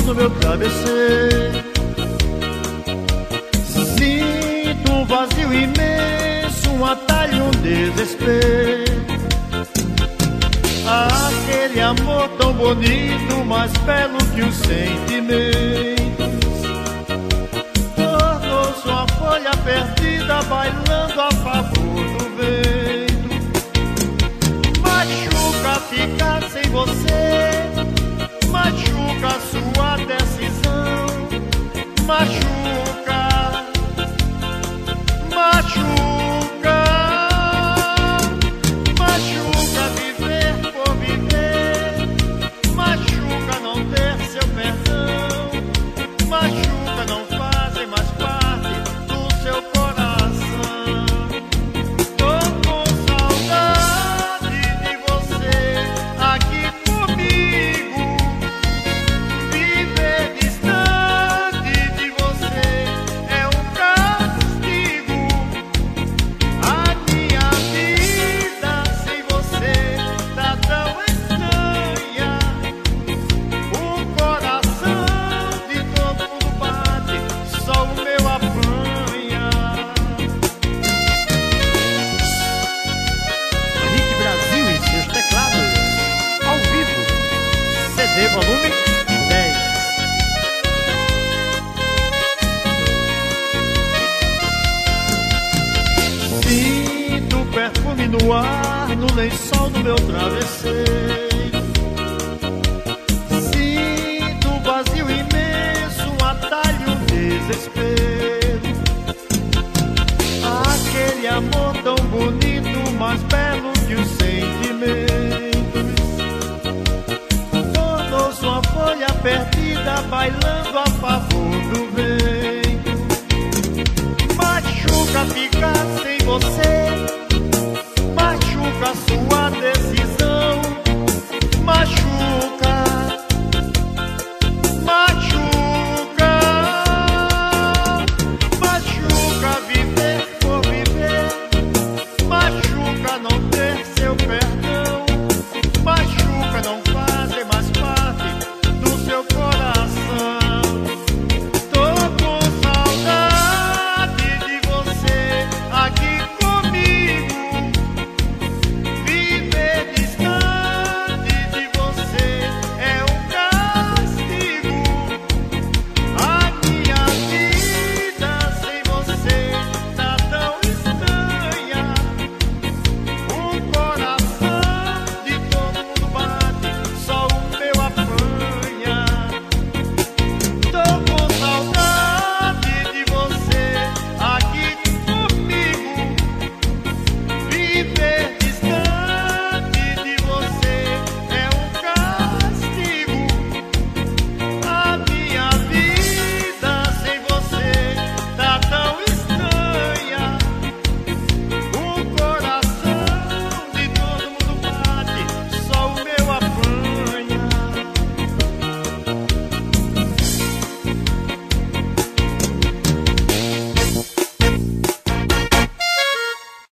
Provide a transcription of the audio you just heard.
no meu travesseiro. Sinto um vazio imenso, um atalho, um desespero. Aquele amor tão bonito, mais belo que os sentimentos, tornou-se uma folha perdida, bailando a favor do vento. Machuca ficar sem você, machuca a sua decisão, machuca, machuca, machuca viver por viver, machuca não ter seu perdão, machuca não fazer mais parte do seu coração. Tô com saudade de você aqui comigo. Viver distante de você é um castigo. A minha vida sem você tá tão estranha. O coração de todo mundo bate, só o meu apanha. Henrique Brasil e seus teclados, ao vivo, CD volume 10. Sinto o perfume no ar, no lençol do meu travesseiro. Sinto o vazio imenso, um atalho, um desespero.